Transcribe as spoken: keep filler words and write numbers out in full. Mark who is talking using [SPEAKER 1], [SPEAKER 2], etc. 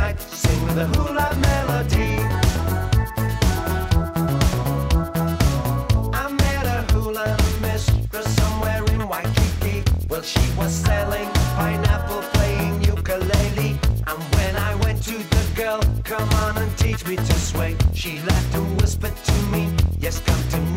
[SPEAKER 1] night, sing with a hula melody. I met a hula mistress somewhere in Waikiki. Well, she was selling pineapple, playing ukulele. And when I went to the girl, come on and teach me to sway, she laughed and whispered to me, yes, come to me.